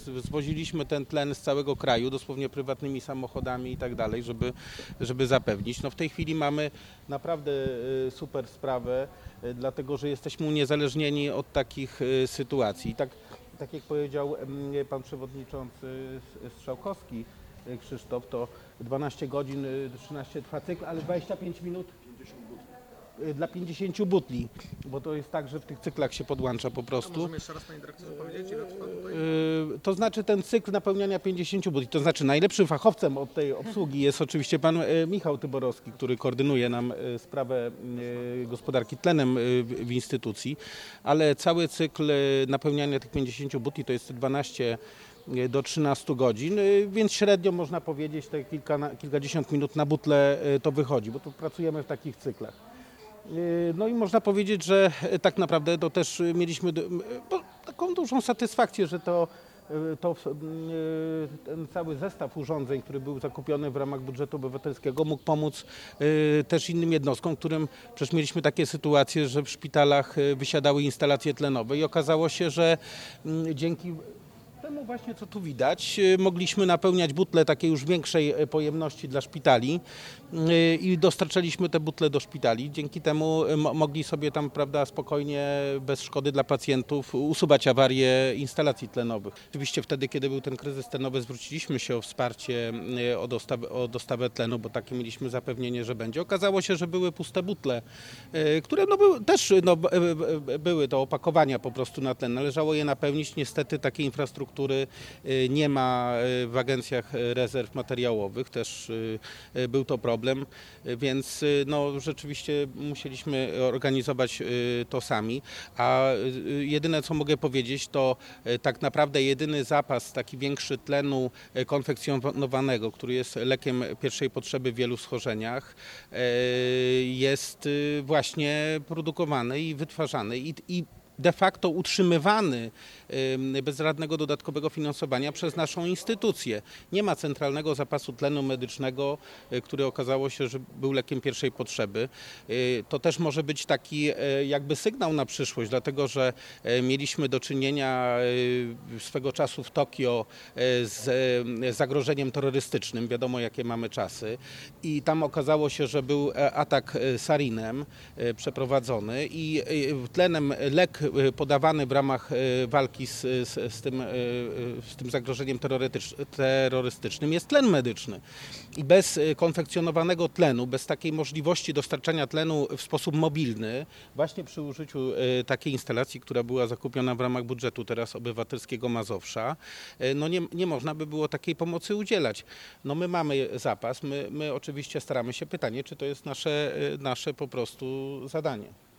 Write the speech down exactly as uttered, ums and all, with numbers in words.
Zwoziliśmy ten tlen z całego kraju, dosłownie prywatnymi samochodami i tak dalej, żeby, żeby zapewnić. No w tej chwili mamy naprawdę super sprawę, dlatego że jesteśmy uniezależnieni od takich sytuacji. Tak, tak jak powiedział pan przewodniczący Strzałkowski, Krzysztof, to dwanaście godzin, trzynaście trwa cykl, ale dwadzieścia pięć minut dla pięćdziesięciu butli, bo to jest tak, że w tych cyklach się podłącza po prostu. A możemy jeszcze raz, panie dyrektorze, powiedzieć, ile trwa tutaj? Yy, to znaczy ten cykl napełniania pięćdziesięciu butli, to znaczy najlepszym fachowcem od tej obsługi jest oczywiście pan Michał Tyborowski, który koordynuje nam sprawę gospodarki tlenem w instytucji, ale cały cykl napełniania tych pięćdziesięciu butli to jest dwanaście do trzynastu godzin, więc średnio można powiedzieć, te kilka, kilkadziesiąt minut na butlę to wychodzi, bo tu pracujemy w takich cyklach. No i można powiedzieć, że tak naprawdę to też mieliśmy taką dużą satysfakcję, że to, to ten cały zestaw urządzeń, który był zakupiony w ramach budżetu obywatelskiego, mógł pomóc też innym jednostkom, którym przecież mieliśmy takie sytuacje, że w szpitalach wysiadały instalacje tlenowe i okazało się, że dzięki temu właśnie, co tu widać, mogliśmy napełniać butle takiej już większej pojemności dla szpitali i dostarczaliśmy te butle do szpitali. Dzięki temu mogli sobie tam, prawda, spokojnie, bez szkody dla pacjentów usuwać awarie instalacji tlenowych. Oczywiście wtedy, kiedy był ten kryzys tlenowy, zwróciliśmy się o wsparcie, o dostawę, o dostawę tlenu, bo takie mieliśmy zapewnienie, że będzie. Okazało się, że były puste butle, które no, były, też no, były to opakowania po prostu na tlen. Należało je napełnić. Niestety takiej infrastruktury nie ma w agencjach rezerw materiałowych, też był to problem, więc no, rzeczywiście musieliśmy organizować to sami, a jedyne co mogę powiedzieć, to tak naprawdę jedyny zapas taki większy tlenu konfekcjonowanego, który jest lekiem pierwszej potrzeby w wielu schorzeniach, jest właśnie produkowany i wytwarzany i, i de facto utrzymywany bez żadnego dodatkowego finansowania przez naszą instytucję. Nie ma centralnego zapasu tlenu medycznego, który okazało się, że był lekiem pierwszej potrzeby. To też może być taki jakby sygnał na przyszłość, dlatego że mieliśmy do czynienia swego czasu w Tokio z zagrożeniem terrorystycznym. Wiadomo, jakie mamy czasy. I tam okazało się, że był atak sarinem przeprowadzony i tlenem lek podawany w ramach walki z, z, z, tym, z tym zagrożeniem terrorystycznym jest tlen medyczny. I bez konfekcjonowanego tlenu, bez takiej możliwości dostarczania tlenu w sposób mobilny, właśnie przy użyciu takiej instalacji, która była zakupiona w ramach budżetu teraz obywatelskiego Mazowsza, no nie, nie można by było takiej pomocy udzielać. No my mamy zapas, my, my oczywiście staramy się. Pytanie, czy to jest nasze, nasze po prostu zadanie.